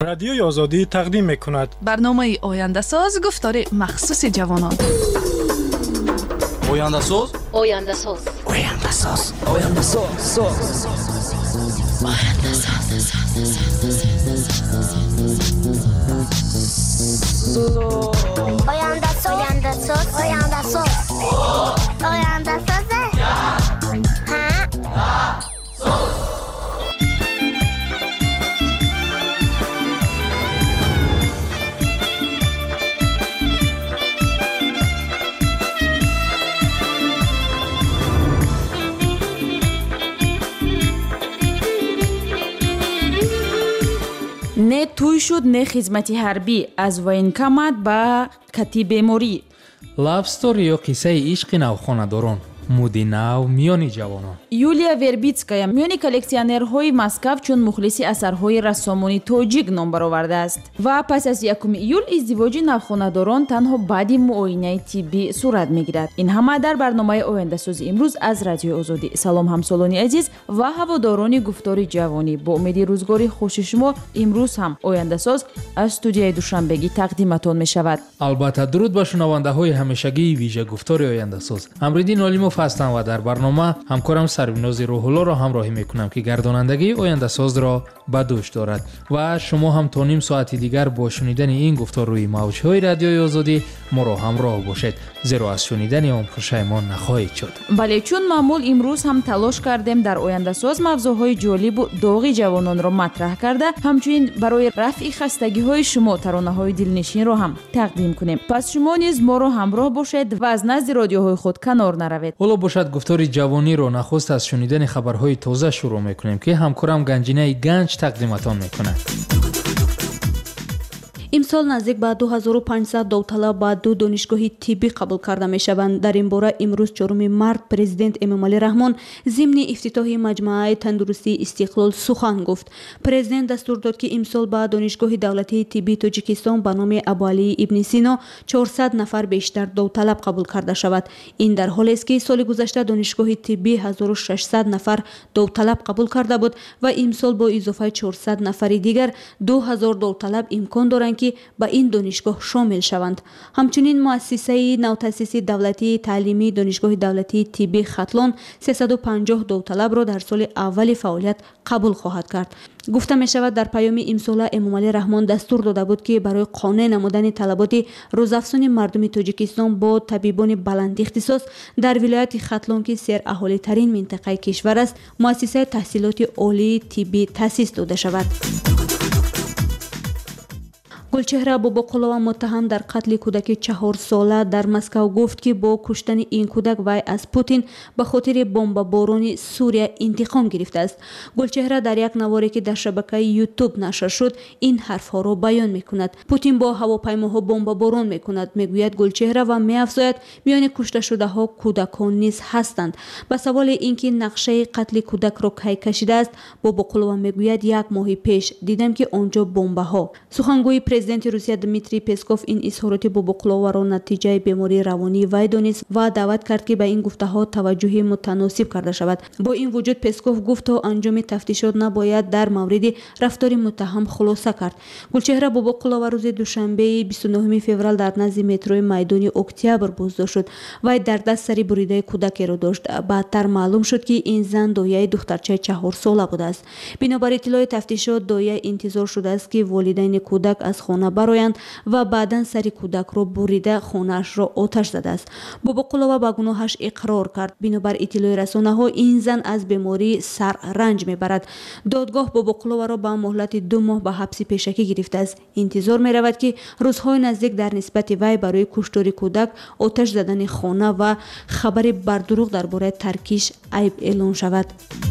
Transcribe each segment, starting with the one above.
رادیوی آزادی تقدیم می‌کند. برنامه آینده ساز گفتار مخصوص جوانان. آینده ساز. آینده ساز. آینده ساز. آینده ساز. آینده ساز. آینده ساز. آینده ساز. آینده ساز. آینده ساز. نه توی شد نه خدمتی حربی از военкомат ба кати беморӣ. Love story ё қиссаи ишқи навхонадорон, муди нав миёни ҷавонон. Юлия Вербицкая миёни коллексионерҳои Москав чун мухлиси асарҳои рассомони тоҷик ном баровардааст ва пас аз 1 июл издивоҷи навхонадорон танҳо баъди муоинаи тиббӣ сурат мегирад. ин ҳама дар барномаи ояндасози имрӯз аз Радиои Озодӣ. Салом ҳамсолони азиз ва ҳаводорони гуфтори ҷавонӣ. Бо умеди рӯзгори хуши шумо имрӯз ҳам ояндасоз аз студияи душанбегӣ тақдиматон мешавад. албатта дуруд ба шунавандаҳои ҳамешагии вижа гуфтори ояндасоз. Амриддин Олимов ҳастам ва дар барнома ҳамкорам Сарвинози Рӯҳуллоро ҳамроҳӣ мекунам ки гардонандагии ояндасозро ба дӯш дорад ва шумо ҳам то ним соати дигар бо шунидани ин гуфтор рӯи мавҷҳои Радиои Озодӣ моро ҳамроҳ бошед, зеро аз шунидани он пушаймон нахоҳед шуд. бале чун маъмул имрӯз ҳам талош кардем дар ояндасоз мавзӯъҳои ҷолибу доғи ҷавононро матраҳ карда ҳамчунин барои рафъи хастагиҳои шумо таронаҳои дилнишинро ҳам тақдим кунем. пас шумо низ моро ҳамроҳ бошед ва аз назди родиоҳои худ канор наравед. ҳоло бошад гуфтори ҷавониро нахуст аз шунидани хабарҳои тоза шурӯъ мекунем ки ҳамкорам Ганҷинаи Ганҷ тақдиматон мекунад. имсол наздик ба 2500 довталаб ба 2 донишгоҳи тиббӣ қабул карда мешаванд. дар ин бора имрӯз 4 март президент Эмомалӣ Раҳмон зимни ифтитоҳи маҷмӯаи тандурустии Истиқлол сухан гуфт. Президент дастур дод ки имсол ба донишгоҳи давлатии тиббии Тоҷикистон ба номи Абуалии Ибни Сино 400 нафар бештар довталаб қабул карда шавад. ин дар ҳолест ки соли гузашта донишгоҳи тиббӣ 1600 нафар довталаб қабул карда буд ва имсол бо изофаи 400 нафари дигар 2000 довталаб имкон доранд ки ба ин донишгоҳ шомил шаванд. ҳамчунин муассисаи навтаъсиси давлатии таълимии донишгоҳи давлатии тиббии Хатлон 350 довталабро дар соли аввали фаъолият қабул хоҳад кард. гуфта мешавад дар паёми имсола Эмомалӣ Раҳмон дастур дода буд ки барои қонеъ намудани талаботи рӯзафзуни мардуми Тоҷикистон бо табибони баландихтисос дар вилояти Хатлон ки сераҳолитарин минтақаи кишвар аст, муассисаи таҳсилоти олии тиббӣ таъсис дода шавад. гулчеҳра бобоқулова муттаҳам дар қатли кӯдаки 4-сола дар Москав гуфт ки бо куштани ин кӯдак вай аз Путин ба хотири бомбаборони Сурия интиқом гирифтааст. гулчеҳра дар як наворе ки дар шабакаи YouTube нашр шуд ин ҳарфҳоро баён мекунад. Путин бо ҳавопаймоҳо бомбаборон мекунад, мегӯяд гулчеҳра ва меафзояд миёни кушташудаҳо кӯдакон низ ҳастанд. ба саволи ин ки нақшаи қатли кӯдакро кай кашидааст, бобоқулова мегӯяд 1 моҳи пеш дидам ки онҷо бомбаҳо. сухангӯи президенти Русия Дмитрий Песков ин изҳороти Бобоқуловаро натиҷаи бемории равонии вай донист ва даъват кард ки ба ин гуфтаҳо таваҷҷӯҳи мутаносиб карда шавад. бо ин вуҷуд Песков гуфт то анҷоми тафтишот набояд дар мавриди рафтори муттаҳам хулоса кард. гулчеҳра Бобоқулова рӯзи душанбеи 29 феврал дар назди метрои майдони Октябр боздошт шуд. вай дар даст сари буридаи кӯдакеро дошт. баъдтар маълум шуд ки ин зан дояи духтарчаи 4-сола будааст. бинобар иттилои тафтишот доя интизор шудааст ки волидайни кӯдак аз хона бароянд ва баъдан сари кӯдакро бурида хонаашро оташ задааст. Бобоқулова ба гуноҳаш иқрор кард. бинобар иттилои расонаҳо ин зан аз бемории сар ранҷ мебарад. додгоҳ Бобоқуловаро ба моҳлати 2 моҳ ба ҳабси пешакӣ гирифтааст. интизор меравад ки рӯзҳои наздик дар нисбати вай барои куштори кӯдак, оташ задани хона ва хабари бардурӯғ дар бораи таркиш айб эълон шавад.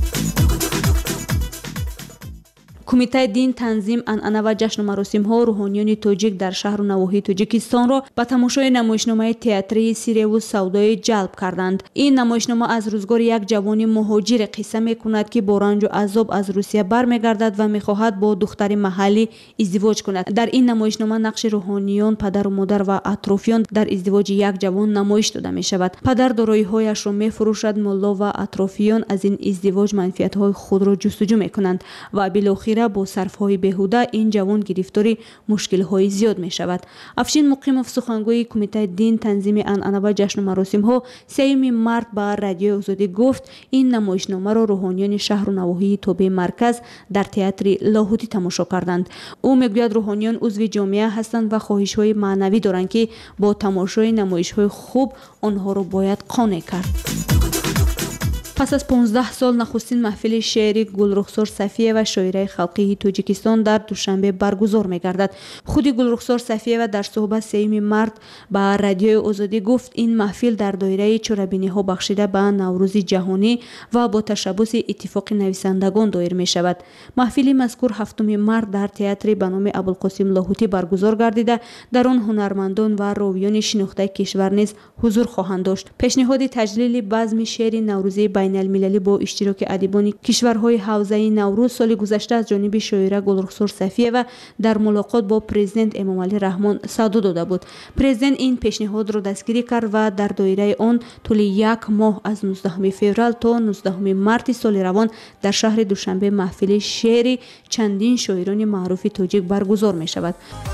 кумитаи дин, танзим, анъана ва ҷашну маросимҳо рӯҳониёни тоҷик дар шаҳру навоҳии Тоҷикистонро ба тамошои намоишномаи театрии Сиреву Савдоӣ ҷалб карданд. ин намоишнома аз рӯзгори як ҷавони муҳоҷире қисса мекунад ки бо ранҷу азоб аз Русия бармегардад ва мехоҳад бо духтари маҳаллӣ издивоҷ кунад. дар ин намоишнома нақши рӯҳониён, падару модар ва атрофиён дар издивоҷи як ҷавон намоиш дода мешавад. падар дороиҳояшро мефурӯшад, мулло ва атрофиён аз ин издивоҷ манфиатҳои худро ҷустуҷӯ мекунанд ва билохир غیره با صرفهای بیهوده این جوان گرفتار مشکل‌های زیاد می‌شود. افشین مقیمов سخنگوی کمیته دین تنظیم عنعنه و جشن و مراسم‌ها 3 مارت با رادیوی آزادی گفت این نمایشنامه را روحانیان شهر و نواحی توبه مرکز در تئاتر لاهوتی تماشا کردند. او میگوید روحانیان عضو جامعه هستند و خواهش‌های معنوی دارند که با تماشای نمایش‌های خوب آنها را باید قانع کرد. پس از 15 سال نخستین محفل شعری گلرخسار صفیه و شاعره خلقی تاجیکستان در دوشنبه برگزار می‌گردد. خود گلرخسار صفیه در صحبت 3 مارت با رادیوی آزادی گفت این محفل در دایره چرابینی‌ها بخشیده به نوروز جهانی و با تشبث اتفاق نویسندگان دایر می‌شود. محفل مذکور 7 مارت در تئاتر به نام ابوالقاسم لاهوتی برگزار گردیده در آن هنرمندان و راویان شناخته کشور نیز حضور خواهند داشت. پیشنهاد تجلیل بزم شعر نوروزی بین المللی با اشتراک ادیبان کشورهای حوزه نوروز سال گذشته از جانب شاعره گلرخسار صفیه و در ملاقات با پرزیدنت امامعلی رحمان صدو داده بود. پرزیدنت این پیشنهاد را دستگیری کرد و در دایره آن طول 1 ماه از 19 فوریه تا 19 مارت سال روان در شهر دوشنبه محفل شعری چندین شاعران معروف تاجیک برگزار می شود.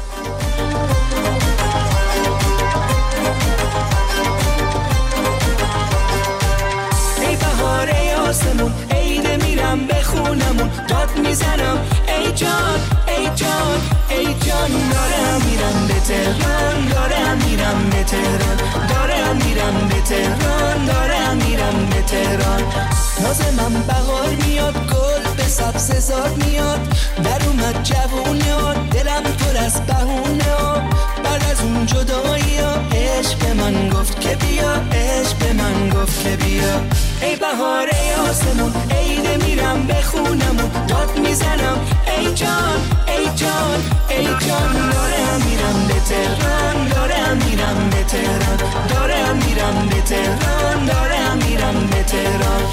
آسمون عید میرم به خونمون داد میزنم ای جان ای جان ای جان دارم میرم به تهران دارم میرم به تهران دارم میرم به تهران دارم میرم به تهران ناز من بهار میاد گل به سبززار میاد در اومد جوونیات دلم پر از بهونه بعد از اون جدایی عشق به من گفت که بیا عشق به من گفت که بیا ای بهار ای آسمون عید میرم به خونمون داد میزنم ای جان ای جان ای جان دارم میرم به تهران دارم میرم به تهران دارم میرم به تهران دارم میرم به تهران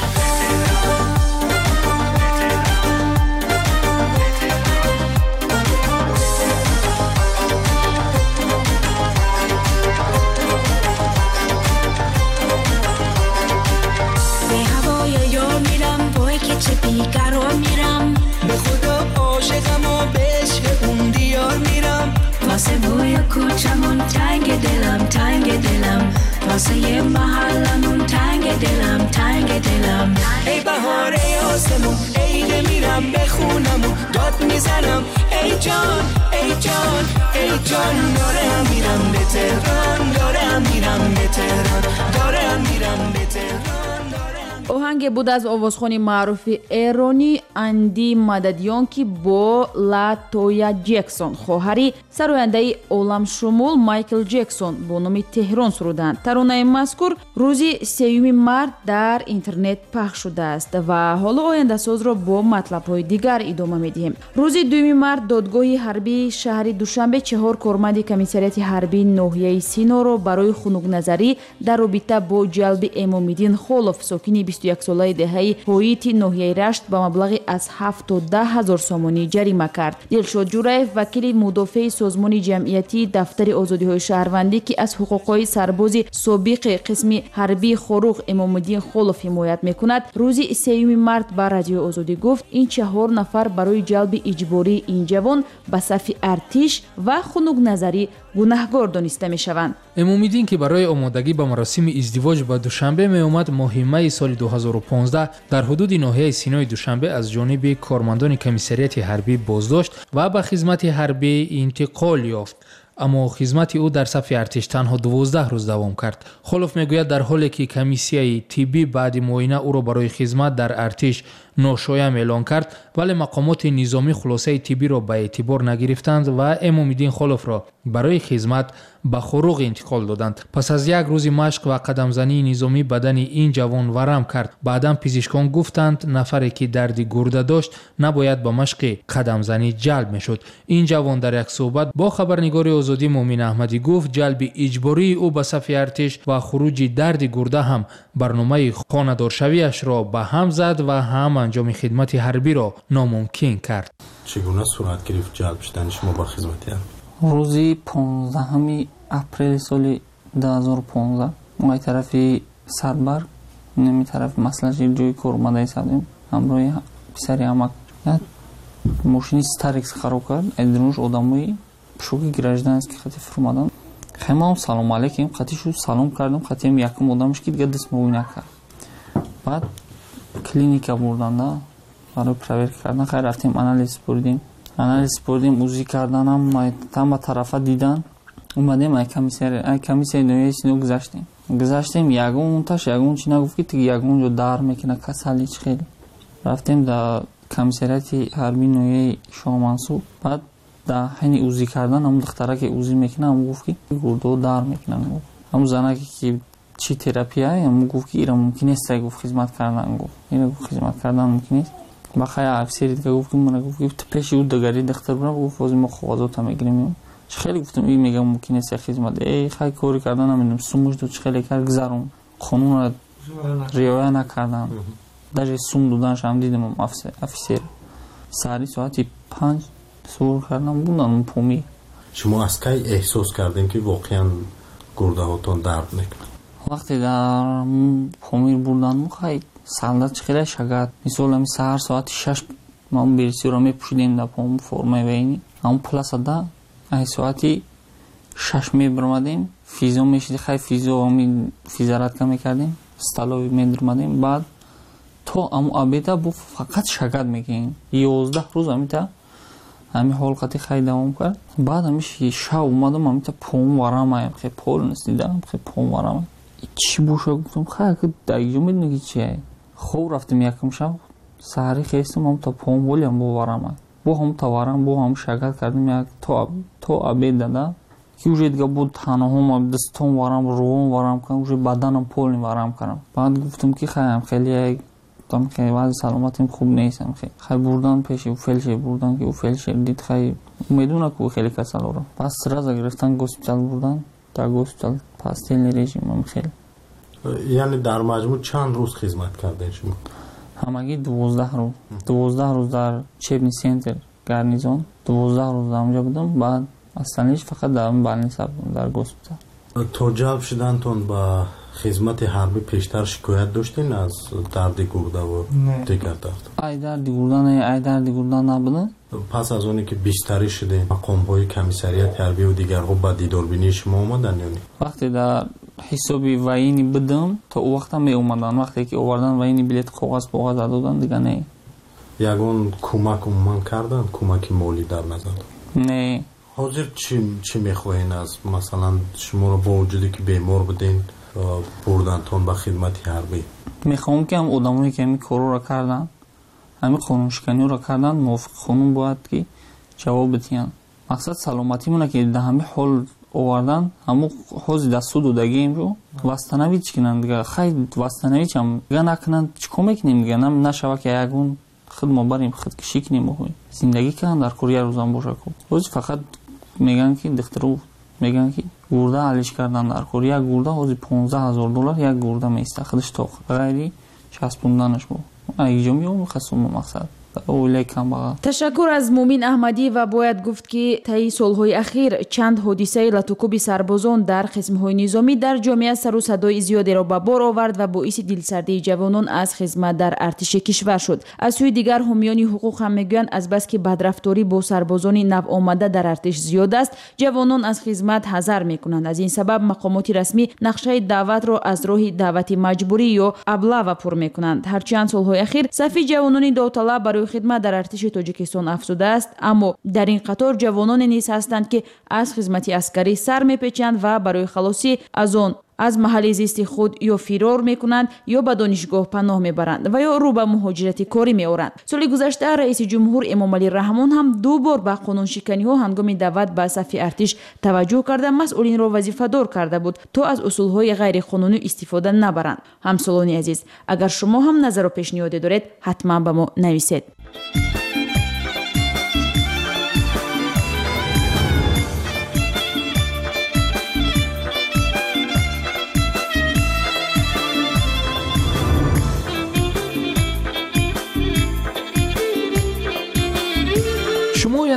چه بیقرار میرم به خدا عاشقم و به عشق اون دیار میرم واسه بوی کوچمون تنگ دلم تنگ دلم واسه یه محلمون تنگ دلم تنگ دلم ای بهار ای آسمون عید میرم به خونمون داد میزنم ای جان ای جان ای جان دارم میرم به تهران دارم میرم به تهران دارم میرم به تهران оҳанге буд аз овозхони маъруфи эронӣ анди мададиён ки бо ла тоя ҷексон хоҳари сарояндаи оламшумул майкл ҷексон бо номи теҳрон суруданд. таронаи мазкур рӯзи 3 март дар интернет пахш шудааст ва ҳоло ояндасозро бо матлабҳои дигар идома медиҳем. рӯзи 2 март додгоҳи ҳарбии шаҳри душанбе 4 корманди комиссарияти ҳарбии ноҳияи Синоро барои хунукназарӣ дар робита бо ҷалби Эмомиддин Холов сокини 21-солаи деҳаи ҳоити ноҳияи Рашт ба маблағи аз 7 то 10 ҳазор сомонӣ ҷарима кард. Дилшод Ҷураев вакили мудофии созмони ҷамъиятии дафтари озодиҳои шаҳрвандӣ ки аз ҳуқуқҳои сарбози собиқи қисми ҳарбии Хорух Эмомиддин Холов ҳимоят мекунад, рӯзи 3 март ба Радиои Озодӣ гуфт ин 4 нафар барои ҷалби иҷбории ин ҷавон ба сафи артиш ва хунукназарӣ гунаҳгор дониста мешаванд. эмомиддин ки барои омодагӣ ба маросими издивоҷ ба душанбе меомад моҳи майи соли 2015 дар ҳудуди ноҳияи Синои Душанбе аз ҷониби кормандони комиссарияти ҳарбӣ боздошт ва ба хизмати ҳарбӣ интиқол ёфт. аммо хизмати ӯ дар сафи артиш танҳо 12 рӯз давом кард. Холов мегӯяд дар ҳоле ки комиссияи тиббӣ баъди муоина ӯро барои хизмат дар артиш ношоям эълон кард, вале мақомоти низомӣ хулосаи тиббиро ба эътибор нагирифтанд ва Эмомиддин Холовро барои хизмат ба Хуруғ интиқол доданд. Пас аз як рӯзи машқ ва қадамзании низомӣ бадани ин ҷавон варам кард. Баъдан пизишкон гуфтанд нафаре ки дарди гурда дошт набояд ба машқи қадамзанӣ ҷалб мешуд. ин ҷавон дар як суҳбат бо хабарнигори Озодӣ Муъмин Аҳмадӣ гуфт ҷалби иҷбории ӯ ба сафи артиш ва хуруҷи дарди гурда ҳам барномаи хонадоршавиашро ба ҳам зад ва ҳам анҷоми хидмати ҳарбиро номумкин кард. чигуна сурат гирифт ҷалб шудани шумо бар хизмати ҳарбӣ? рӯзи 15 апрели соли 2015 мо тарафи Сарбар неми тарафи маслаҷи ҷои кор омадаи садем ҳамроҳи писари амак мошини Starix хароб кард. Айдруш одамои шоки гражданский хати фурмадан. Хамам салом алейкум хати шу салом кардам. Хатим якум одамш ки дига дастмови накард. Баъд клиника бурданда барои проверка кардан. Хайр рафтем анализ бурдим узи карданам тама тарафа дидан. Умадем ай комиссия нояи сино гузаштем ягон таш ягон чи нагуфт ки тиги ягон ҷо дар мекина касали чи хеле. Рафтем да комиссарияти ҳарбии нояи Шоҳ Мансур. Баъд да ҳайни узи кардан ҳамун духтараке узи мекина ҳамун гуфт ки гурдо дар мекунад. ҳамун занаке ки чи терапия ҳамун гуфт ки ира мумкин нест гуфт хизмат кардан гуфт. Ира гуфт хизмат кардан мумкин нест. Бахая офисери дига гуфт ки мана гуфт ки пеши ӯ дагари духтар бура гуфт ҳозир мо қоғозота мегирем. Хеле гуфтам ин мегам мумкин нест хизмат. Хай кори кардан намедонам сумушду чи хеле кар гузарон. Қонунро риоя накардан. Даже сум доданаш ҳам дидам офисер. Сари соати 5 сур кардам будан поми. Шумо аз кай эҳсос кардем ки воқеан гурдаҳотон дард мекунад? Вақте дар помир бурдан хай салдат чи хеле шагат. Мисол ами саҳар соати 6 ман берсиро мепӯшидем да пом формаи вайни. Ам пласада ай соати 6 мебиромадем. Физо мешиди хай физо ами физаратка мекардем. Сталови медиромадем. Баъд то аму абеда бу фақат шагат мекунем. 11 рӯз амита ами ҳолқати хай давом кард. Баъд амиши шав омадам амита пом варамаем. Хай пол нестидам. Хай пом варамаем. Чи буша гуфтам хай дайҷо медуни ки чи хоб рафтем якам шав саҳари хестам амита пом волям бо варамаем. Бо ҳамта варам бо ҳам шагат кардем як то абеда да ки уже дига буд таноҳом дастом варам рувон варам кардам уже баданам полни варам кардам. Баъд гуфтам ки хаям хеле вазъи саломатим хуб нест. Хай бурдан пеши фелшер бурдан ки фелшер дид хай медуна ки хеле касалора. Пас сразу гирифтан госпитал бурдан. Дар госпитал пастелни режим хеле. Яъне дар маҷмӯъ чанд рӯз хизмат кардем шумо? Ҳамагӣ 12 рӯз. 12 рӯз дар учебни центр гарнизон. 12 рӯз дар онҷо будам. Баъд астаниш фақат дар больница будам дар госпитал. То ҷалб шудантон ба хизмати ҳарбӣ пештар шикоят доштин аз дарди гурда ва дигар дард? Ай дарди гурда не, ай дарди гурда набуда. Пас аз оне ки бистарӣ шудем мақомҳои комиссарияти ҳарбию дигарҳо ба дидорбинии шумо омадан ё не? Вақте дар ҳисоби ваини будам то ӯ вақта меомадан. Вақте ки овардан ваини билет коғаз додан дига не. Ягон кӯмак умуман кардан? Кӯмаки молӣ дар назар? Не. ҳозир чӣ мехоҳен аз масалан шуморо бо вуҷуде ки бемор буден бурдантон ба хидмати ҳарбӣ? Мехоҳам ки ҳам одамоне ки ҳамин корро кардан ҳамин қонуншиканиро кардан мувофиқи қонун бояд ки ҷавоб бидиҳанд. Мақсад саломатимона ки дар ҳамин ҳол овардан ҳамун ҳози дар суд додагиемро вастанавӣ чӣ кунанд дига хай вастанавичам дига накунанд чӣ кор мекунем дига нашава ки ягон худ мо барем худкушӣ кунем зиндагӣ кунанд дар кори як рӯзам боша ку ҳозир фақат мегӯянд ки духтаро мегӯянд ки гурда алиш кардан дар кори як гурда ҳозир $15,000 як гурда меиста худаш тоқ ғайри часпонданаш бо айҷо меём хасум мақсад ташаккур аз Мумин Аҳмадӣ ва бояд гуфт ки таи солҳои ахир чанд ҳодисаи латукуби сарбозон дар қисмҳои низомӣ дар ҷомеа сару садои зиёдеро ба бор овард ва боиси дилсардии ҷавонон аз хизмат дар артиши кишвар шуд. Аз сӯи дигар ҳомиёни ҳуқуқ ҳам мегӯянд азбаски бадрафторӣ бо сарбозони навомада дар артиш зиёд аст, ҷавонон аз хизмат ҳазар мекунанд. Аз ин сабаб мақомоти расмӣ нақшаи даъватро аз роҳи даъвати маҷбурӣ ё аблава пур мекунанд. Ҳарчанд солҳои ахир сафи ҷавонони довталаб барои хидмат дар артиши Тоҷикистон афзудааст, аммо дар ин қатор ҷавононе низ ҳастанд ки аз хизмати аскарӣ сар мепечанд ва барои халосӣ аз он аз маҳалли зисти худ ё фирор мекунанд ё ба донишгоҳ паноҳ мебаранд ва ё рӯ ба муҳоҷирати корӣ меоранд. Соли гузашта раиси ҷумҳур Эмомалӣ Раҳмон ҳам ду бор ба қонуншиканиҳо ҳангоми даъват ба сафи артиш таваҷҷӯҳ карда масъулинро вазифадор карда буд то аз усулҳои ғайриқонунӣ истифода набаранд. ҳамсолони азиз, агар шумо ҳам назару пешниҳоде доред, ҳатман ба мо нависед.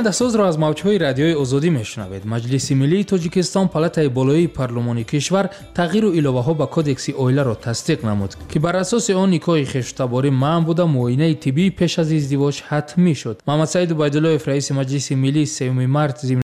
ояндасоз ро аз мавҷҳои радиои озодӣ мешунавед. Маҷлиси миллии Тоҷикистон палатаи болоии парлумонии кишвар тағйиру иловаҳо ба кодекси оиларо тасдиқ намуд, ки бар асоси он никоҳи хештаборӣ маън буда муоинаи тиббии пеш аз издивоҷ ҳатмӣ шуд. Муҳаммад Саид Убайдуллоев, раиси Маҷлиси миллии 3 март